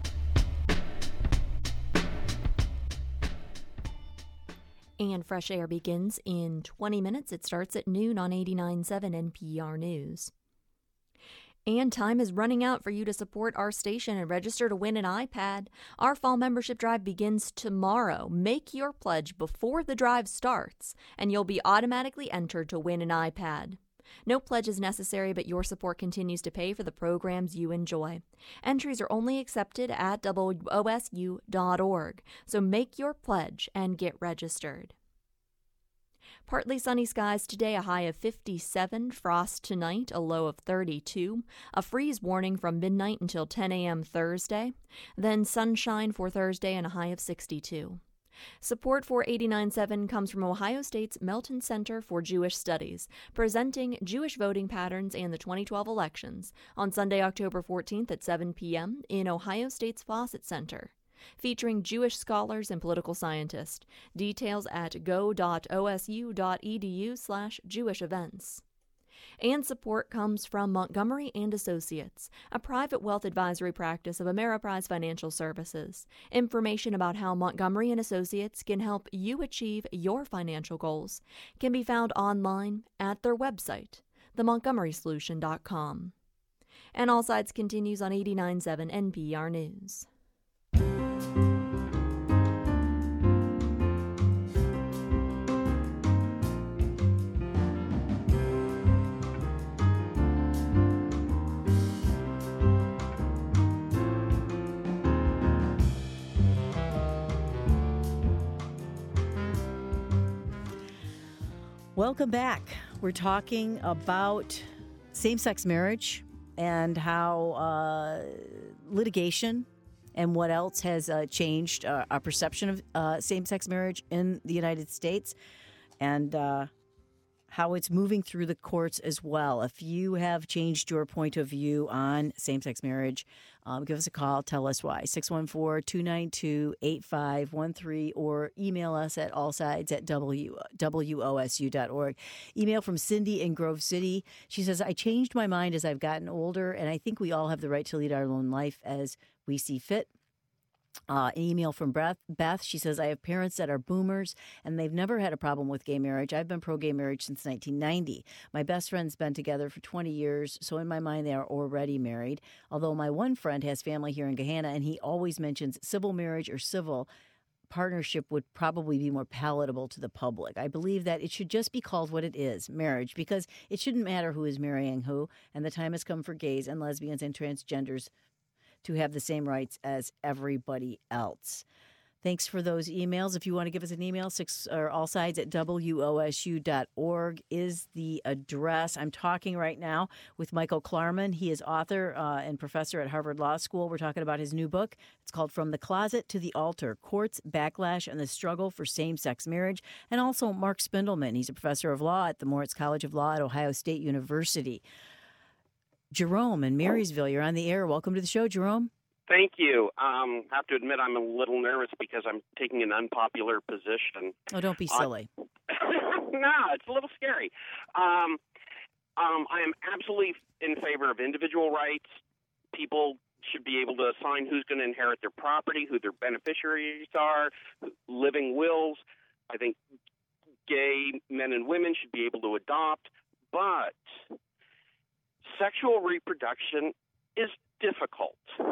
E: And Fresh Air begins in twenty minutes. It starts at noon on eighty-nine point seven N P R News. And time is running out for you to support our station and register to win an iPad. Our fall membership drive begins tomorrow. Make your pledge before the drive starts, and you'll be automatically entered to win an iPad. No pledge is necessary, but your support continues to pay for the programs you enjoy. Entries are only accepted at W O S U dot org, so make your pledge and get registered. Partly sunny skies today, a high of fifty-seven. Frost tonight, a low of thirty-two. A freeze warning from midnight until ten a.m. Thursday. Then sunshine for Thursday and a high of sixty-two. Support for eighty-nine point seven comes from Ohio State's Melton Center for Jewish Studies, presenting Jewish voting patterns and the twenty twelve elections on Sunday, October fourteenth at seven p.m. in Ohio State's Fawcett Center. Featuring Jewish scholars and political scientists. Details at go dot O S U dot E D U slash Jewish events. And support comes from Montgomery and Associates, a private wealth advisory practice of Ameriprise Financial Services. Information about how Montgomery and Associates can help you achieve your financial goals can be found online at their website, the montgomery solution dot com. And All Sides continues on eighty-nine point seven N P R News.
A: Welcome back. We're talking about same-sex marriage and how uh, litigation and what else has uh, changed uh, our perception of uh, same-sex marriage in the United States, and uh, how it's moving through the courts as well. If you have changed your point of view on same-sex marriage, um, give us a call. Tell us why. six one four, two nine two, eight five one three or email us at allsides at W O S U dot org. Email from Cindy in Grove City. She says, I changed my mind as I've gotten older, and I think we all have the right to lead our own life as we see fit. Uh, an email from Beth. Beth. She says, I have parents that are boomers, and they've never had a problem with gay marriage. I've been pro-gay marriage since nineteen ninety. My best friend's been together for twenty years, so in my mind they are already married. Although my one friend has family here in Gahanna, and he always mentions civil marriage or civil partnership would probably be more palatable to the public. I believe that it should just be called what it is, marriage, because it shouldn't matter who is marrying who, and the time has come for gays and lesbians and transgenders to have the same rights as everybody else. Thanks for those emails. If you want to give us an email, six or allsides at W O S U dot org is the address. I'm talking right now with Michael Klarman. He is author uh, and professor at Harvard Law School. We're talking about his new book. It's called From the Closet to the Altar, Courts, Backlash, and the Struggle for Same-Sex Marriage. And also Mark Spindelman. He's a professor of law at the Moritz College of Law at Ohio State University. Jerome in Marysville, you're on the air. Welcome to the show, Jerome.
K: Thank you. Um, I have to admit I'm a little nervous because I'm taking an unpopular position.
A: Oh, don't be silly.
K: Uh, no, it's a little scary. Um, um, I am absolutely in favor of individual rights. People should be able to assign who's going to inherit their property, who their beneficiaries are, living wills. I think gay men and women should be able to adopt. But sexual reproduction is difficult.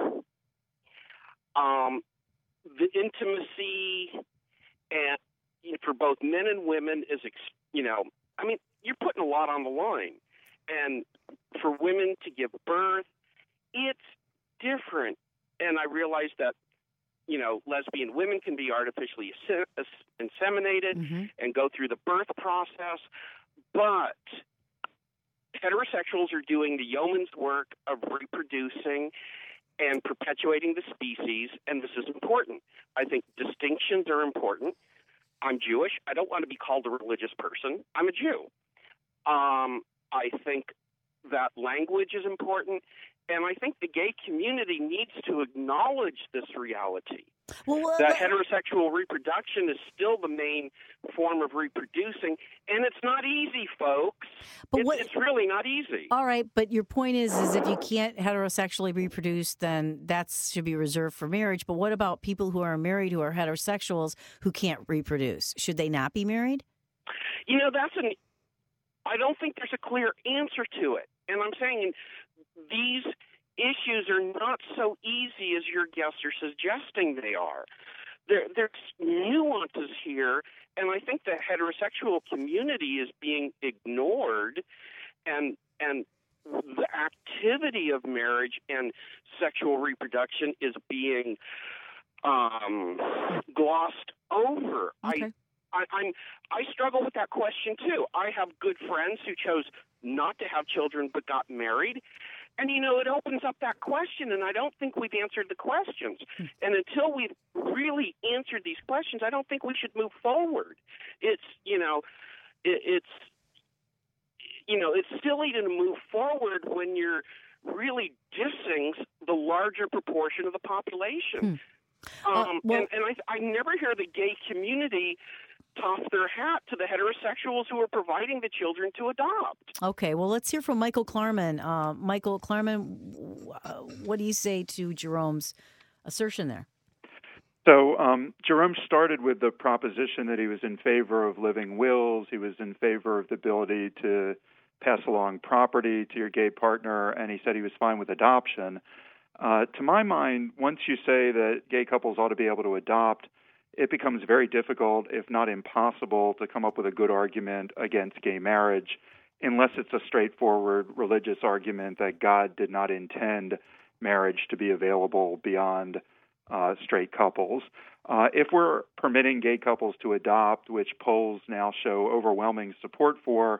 K: Um, the intimacy and you know, for both men and women is, you know, I mean, you're putting a lot on the line. And for women to give birth, it's different. And I realize that, you know, lesbian women can be artificially inseminated mm-hmm. and go through the birth process, but heterosexuals are doing the yeoman's work of reproducing and perpetuating the species, and this is important. I think distinctions are important. I'm Jewish. I don't want to be called a religious person. I'm a Jew. Um, I think that language is important, and I think the gay community needs to acknowledge this reality.
A: Well, uh,
K: that heterosexual reproduction is still the main form of reproducing, and it's not easy, folks.
A: But
K: it's,
A: what,
K: it's really not easy.
A: All right, but your point is, is if you can't heterosexually reproduce, then that should be reserved for marriage. But what about people who are married who are heterosexuals who can't reproduce? Should they not be married?
K: You know, that's an. I don't think there's a clear answer to it, and I'm saying these issues are not so easy as your guests are suggesting they are. There, there's nuances here, and I think the heterosexual community is being ignored, and and the activity of marriage and sexual reproduction is being um, glossed over.
A: Okay.
K: I, I, I'm I struggle with that question too. I have good friends who chose not to have children but got married. And, you know, it opens up that question, and I don't think we've answered the questions. And until we've really answered these questions, I don't think we should move forward. It's, you know, it, it's, you know, it's silly to move forward when you're really dissing the larger proportion of the population.
A: Hmm. Uh,
K: um,
A: well,
K: and and I, I never hear the gay community toss their hat to the heterosexuals who are providing the children to adopt.
A: Okay, well, let's hear from Michael Klarman. Uh, Michael Klarman, uh, what do you say to Jerome's assertion there?
B: So um, Jerome started with the proposition that he was in favor of living wills. He was in favor of the ability to pass along property to your gay partner, and he said he was fine with adoption. Uh, to my mind, once you say that gay couples ought to be able to adopt, it becomes very difficult, if not impossible, to come up with a good argument against gay marriage, unless it's a straightforward religious argument that God did not intend marriage to be available beyond uh, straight couples. Uh, if we're permitting gay couples to adopt, which polls now show overwhelming support for,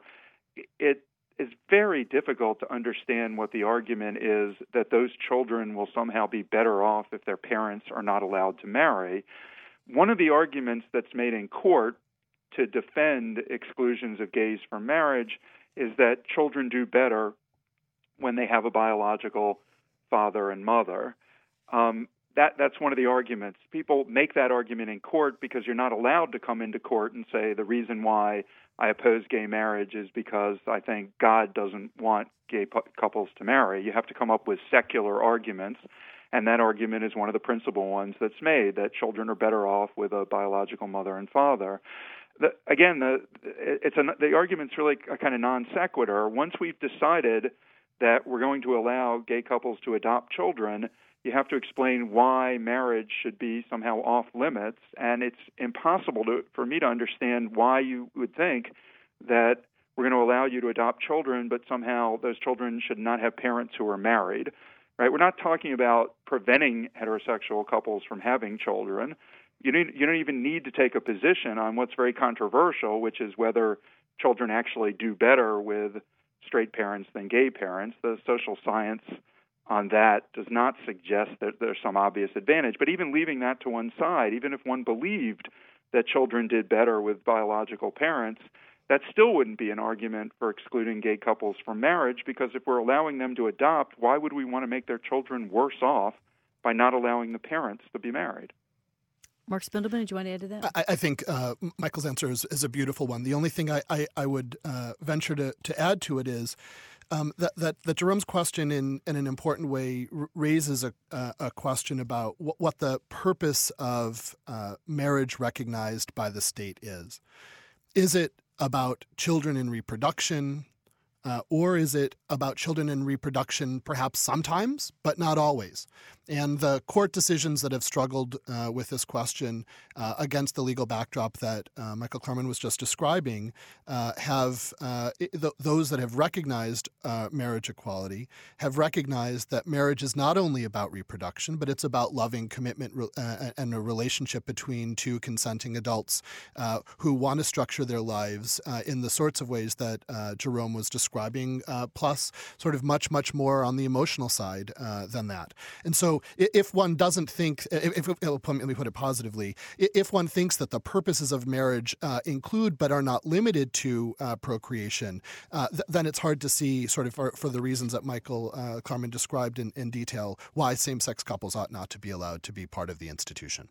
B: it is very difficult to understand what the argument is that those children will somehow be better off if their parents are not allowed to marry. One of the arguments that's made in court to defend exclusions of gays from marriage is that children do better when they have a biological father and mother. Um, that that's one of the arguments. People make that argument in court because you're not allowed to come into court and say the reason why I oppose gay marriage is because I think God doesn't want gay pu- couples to marry. You have to come up with secular arguments. And that argument is one of the principal ones that's made, that children are better off with a biological mother and father. The, again, the, it's a, the argument's really a kind of non sequitur. Once we've decided that we're going to allow gay couples to adopt children, you have to explain why marriage should be somehow off limits. And it's impossible to, for me to understand why you would think that we're going to allow you to adopt children, but somehow those children should not have parents who are married. Right? We're not talking about preventing heterosexual couples from having children. You don't, you don't even need to take a position on what's very controversial, which is whether children actually do better with straight parents than gay parents. The social science on that does not suggest that there's some obvious advantage. But even leaving that to one side, even if one believed that children did better with biological parents, that still wouldn't be an argument for excluding gay couples from marriage, because if we're allowing them to adopt, why would we want to make their children worse off by not allowing the parents to be married?
A: Mark Spindelman, do you want to add to that?
F: I, I think uh, Michael's answer is, is a beautiful one. The only thing I, I, I would uh, venture to, to add to it is um, that, that, that Jerome's question in, in an important way r- raises a, uh, a question about what, what the purpose of uh, marriage recognized by the state is. Is it about children in reproduction, uh, or is it about children in reproduction perhaps sometimes, but not always? And the court decisions that have struggled uh, with this question uh, against the legal backdrop that uh, Michael Klarman was just describing uh, have, uh, th- those that have recognized uh, marriage equality have recognized that marriage is not only about reproduction, but it's about loving commitment re- uh, and a relationship between two consenting adults uh, who want to structure their lives uh, in the sorts of ways that uh, Jerome was describing, uh, plus sort of much, much more on the emotional side uh, than that. And so if one doesn't think, if, if, let me put it positively, if one thinks that the purposes of marriage uh, include but are not limited to uh, procreation, uh, th- then it's hard to see, sort of for, for the reasons that Michael uh, Klarman described in, in detail, why same-sex couples ought not to be allowed to be part of the institution.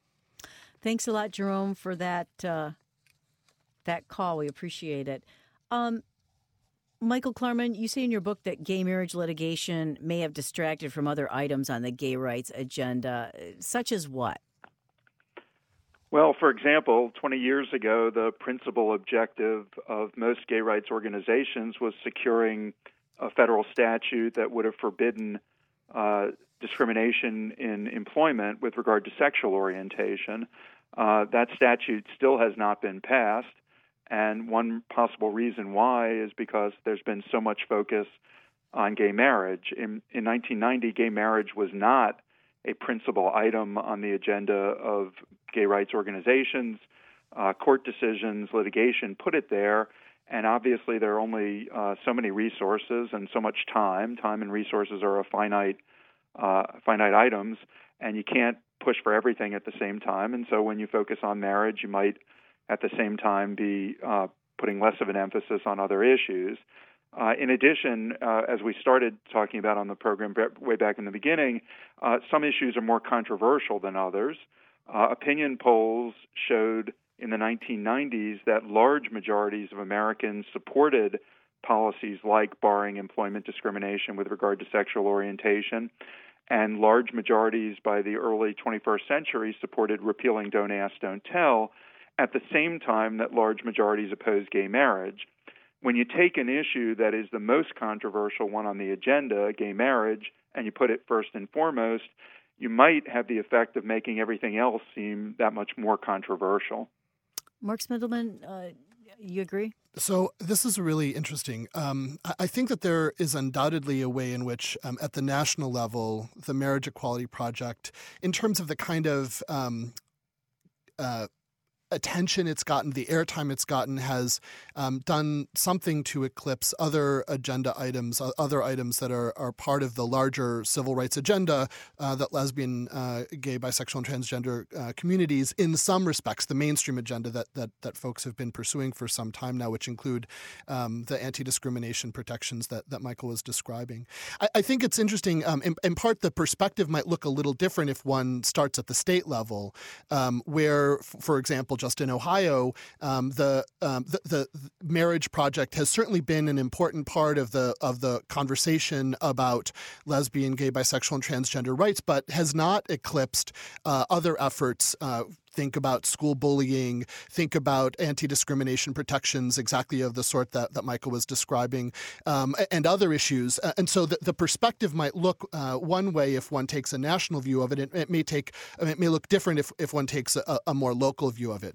A: Thanks a lot, Jerome, for that uh, that call. We appreciate it. Um, Michael Klarman, you say in your book that gay marriage litigation may have distracted from other items on the gay rights agenda, such as what?
B: Well, for example, twenty years ago, the principal objective of most gay rights organizations was securing a federal statute that would have forbidden uh, discrimination in employment with regard to sexual orientation. Uh, that statute still has not been passed, and one possible reason why is because there's been so much focus on gay marriage. In, in nineteen ninety, gay marriage was not a principal item on the agenda of gay rights organizations. Uh, court decisions, litigation put it there, and obviously there are only uh, so many resources and so much time. Time and resources are a finite, uh, finite items, and you can't push for everything at the same time. And so when you focus on marriage, you might at the same time be uh, putting less of an emphasis on other issues. Uh, in addition, uh, as we started talking about on the program way back in the beginning, uh, some issues are more controversial than others. Uh, opinion polls showed in the nineteen nineties that large majorities of Americans supported policies like barring employment discrimination with regard to sexual orientation, and large majorities by the early twenty-first century supported repealing Don't Ask, Don't Tell, at the same time that large majorities opposed gay marriage. When you take an issue that is the most controversial one on the agenda, gay marriage, and you put it first and foremost, you might have the effect of making everything else seem that much more controversial.
A: Mark Smindelman, uh, you agree?
F: So this is really interesting. Um, I think that there is undoubtedly a way in which, um, at the national level, the Marriage Equality Project, in terms of the kind of um, uh, attention it's gotten, the airtime it's gotten, has um, done something to eclipse other agenda items, uh, other items that are, are part of the larger civil rights agenda uh, that lesbian, uh, gay, bisexual, and transgender uh, communities, in some respects, the mainstream agenda that, that that folks have been pursuing for some time now, which include um, the anti-discrimination protections that, that Michael was describing. I, I think it's interesting. Um, in, in part, the perspective might look a little different if one starts at the state level, um, where, f- for example, just in Ohio, um, the, um, the the marriage project has certainly been an important part of the of the conversation about lesbian, gay, bisexual, and transgender rights, but has not eclipsed uh, other efforts. Uh, think about school bullying, think about anti-discrimination protections, exactly of the sort that, that Michael was describing, um, and other issues. And so the, the perspective might look uh, one way if one takes a national view of it. It, it may take, it may look different if, if one takes a, a more local view of it.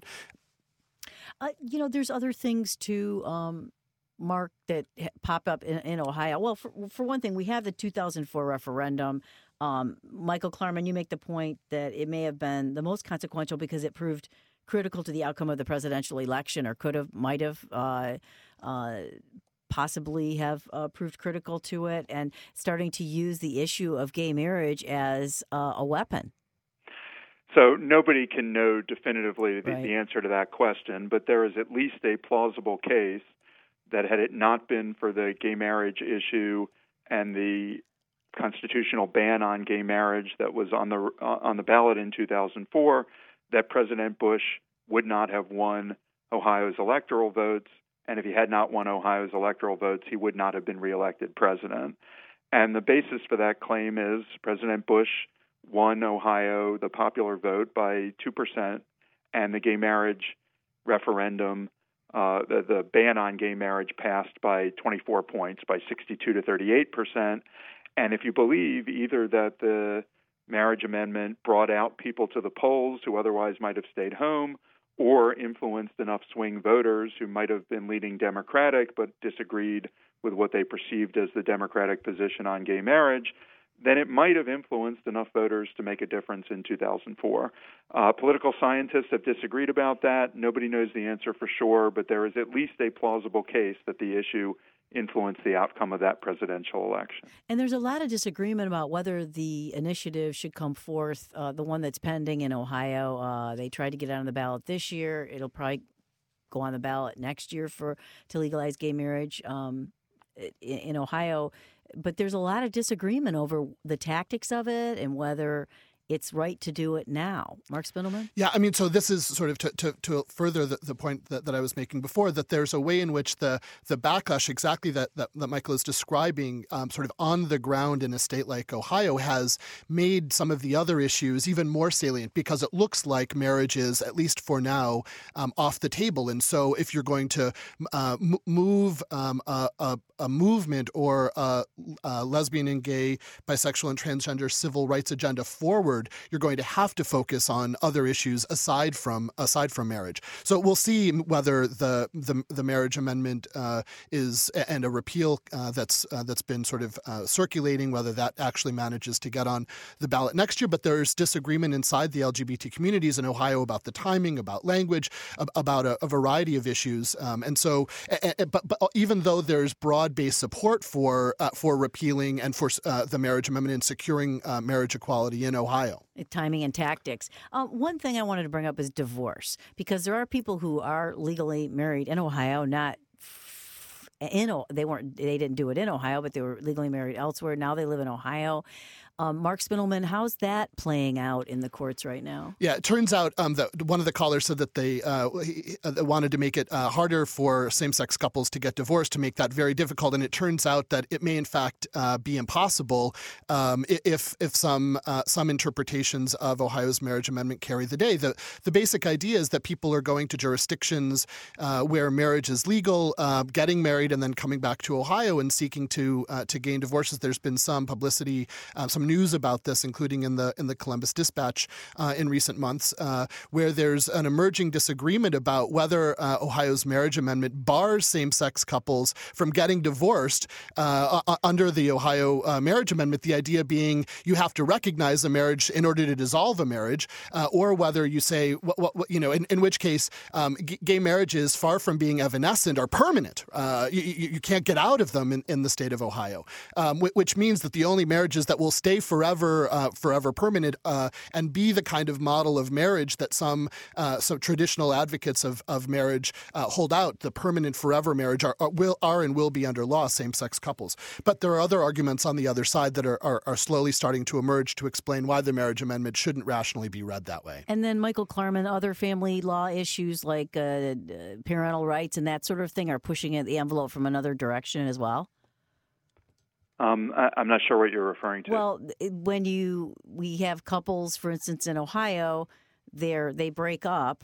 A: Uh, you know, there's other things too, um, Mark, that pop up in, in Ohio. Well, for, for one thing, we have the two thousand four referendum. Um, Michael Klarman, you make the point that it may have been the most consequential because it proved critical to the outcome of the presidential election, or could have, might have, uh, uh, possibly have uh, proved critical to it, and starting to use the issue of gay marriage as uh, a weapon.
B: So nobody can know definitively the,
A: right.
B: the answer to that question, but there is at least a plausible case that had it not been for the gay marriage issue and the constitutional ban on gay marriage that was on the uh, on the ballot in two thousand four, that President Bush would not have won Ohio's electoral votes, and if he had not won Ohio's electoral votes, he would not have been reelected president. And the basis for that claim is President Bush won Ohio, the popular vote, by two percent, and the gay marriage referendum, uh, the, the ban on gay marriage passed by twenty-four points, by sixty-two to thirty-eight percent. And if you believe either that the marriage amendment brought out people to the polls who otherwise might have stayed home, or influenced enough swing voters who might have been leaning Democratic but disagreed with what they perceived as the Democratic position on gay marriage, then it might have influenced enough voters to make a difference in two thousand four. Uh, political scientists have disagreed about that. Nobody knows the answer for sure, but there is at least a plausible case that the issue influenced the outcome of that presidential election.
A: And there's a lot of disagreement about whether the initiative should come forth, uh, the one that's pending in Ohio. Uh, they tried to get it on the ballot this year. It'll probably go on the ballot next year for to legalize gay marriage um, in, in Ohio. But there's a lot of disagreement over the tactics of it and whether it's right to do it now. Mark Spindelman?
F: Yeah, I mean, so this is sort of to, to, to further the, the point that, that I was making before, that there's a way in which the the backlash, exactly that, that, that Michael is describing, um, sort of on the ground in a state like Ohio, has made some of the other issues even more salient, because it looks like marriage is, at least for now, um, off the table. And so if you're going to uh, m- move um, a, a, a movement or a, a lesbian and gay, bisexual and transgender civil rights agenda forward, you're going to have to focus on other issues aside from aside from marriage. So we'll see whether the the, the marriage amendment uh, is and a repeal uh, that's uh, that's been sort of uh, circulating, whether that actually manages to get on the ballot next year. But there's disagreement inside the L G B T communities in Ohio about the timing, about language, about a, a variety of issues. Um, and so, but, but even though there's broad-based support for uh, for repealing and for uh, the marriage amendment and securing uh, marriage equality in Ohio.
A: Timing and tactics. Uh, one thing I wanted to bring up is divorce, because there are people who are legally married in Ohio, not in they weren't they didn't do it in Ohio, but they were legally married elsewhere. Now they live in Ohio. Um, Mark Spindelman, how's that playing out in the courts right now?
F: Yeah, it turns out um, that one of the callers said that they uh, wanted to make it uh, harder for same-sex couples to get divorced, to make that very difficult. And it turns out that it may, in fact, uh, be impossible um, if if some uh, some interpretations of Ohio's marriage amendment carry the day. The the basic idea is that people are going to jurisdictions uh, where marriage is legal, uh, getting married, and then coming back to Ohio and seeking to uh, to gain divorces. There's been some publicity, uh, some news about this, including in the in the Columbus Dispatch uh, in recent months, uh, where there's an emerging disagreement about whether uh, Ohio's marriage amendment bars same-sex couples from getting divorced uh, under the Ohio uh, marriage amendment. The idea being you have to recognize a marriage in order to dissolve a marriage, uh, or whether you say, what, what, you know, in, in which case um, g- gay marriages, far from being evanescent, are permanent. Uh, you, you can't get out of them in, in the state of Ohio, um, which means that the only marriages that will stay forever, uh, forever permanent, uh, and be the kind of model of marriage that some uh, some traditional advocates of of marriage uh, hold out, the permanent forever marriage, are, are will are and will be under law same-sex couples. But there are other arguments on the other side that are, are are slowly starting to emerge to explain why the marriage amendment shouldn't rationally be read that way.
A: And then Michael Klarman, other family law issues like uh, parental rights and that sort of thing are pushing the envelope from another direction as well.
B: Um, I, I'm not sure what you're referring to.
A: Well, when you we have couples, for instance, in Ohio, they're they break up,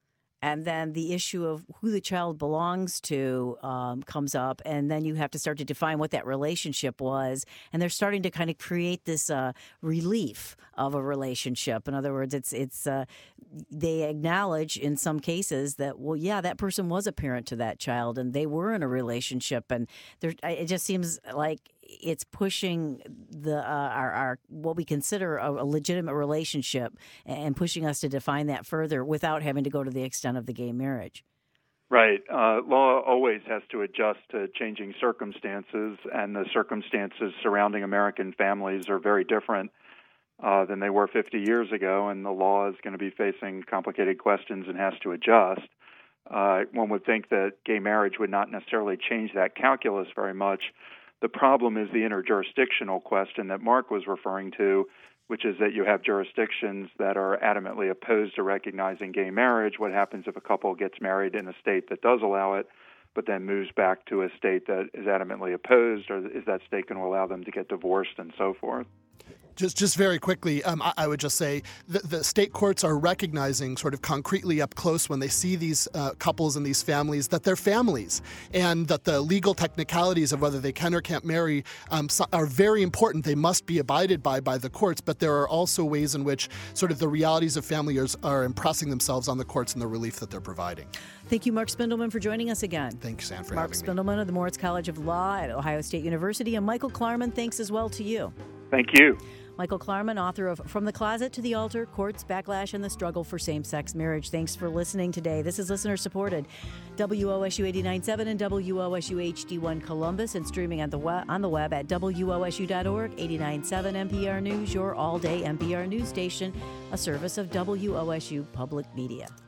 A: and then the issue of who the child belongs to um, comes up, and then you have to start to define what that relationship was, and they're starting to kind of create this uh, relief of a relationship. In other words, it's it's uh, they acknowledge in some cases that, well, yeah, that person was a parent to that child, and they were in a relationship, and there it just seems like it's pushing the uh, our, our what we consider a, a legitimate relationship and pushing us to define that further without having to go to the extent of the gay marriage.
B: Right. Uh, law always has to adjust to changing circumstances, and the circumstances surrounding American families are very different uh, than they were fifty years ago, and the law is going to be facing complicated questions and has to adjust. Uh, one would think that gay marriage would not necessarily change that calculus very much. The problem is the interjurisdictional question that Mark was referring to, which is that you have jurisdictions that are adamantly opposed to recognizing gay marriage. What happens if a couple gets married in a state that does allow it, but then moves back to a state that is adamantly opposed, or is that state going to allow them to get divorced and so forth?
F: Just just very quickly, um, I, I would just say the, the state courts are recognizing sort of concretely up close when they see these uh, couples and these families that they're families, and that the legal technicalities of whether they can or can't marry um, so, are very important. They must be abided by by the courts, but there are also ways in which sort of the realities of family are, are impressing themselves on the courts and the relief that they're providing.
A: Thank you, Mark Spindelman, for joining us again.
F: Thanks, Sam, for
A: Mark
F: having
A: Spindelman
F: me.
A: of the Moritz College of Law at Ohio State University, and Michael Klarman, thanks as well to you.
B: Thank you.
A: Michael Klarman, author of From the Closet to the Altar, Courts, Backlash, and the Struggle for Same-Sex Marriage. Thanks for listening today. This is listener-supported W O S U eighty-nine point seven and W O S U H D one Columbus, and streaming on the web, on the web at W O S U dot org. eighty-nine point seven N P R News, your all-day N P R news station, a service of W O S U Public Media.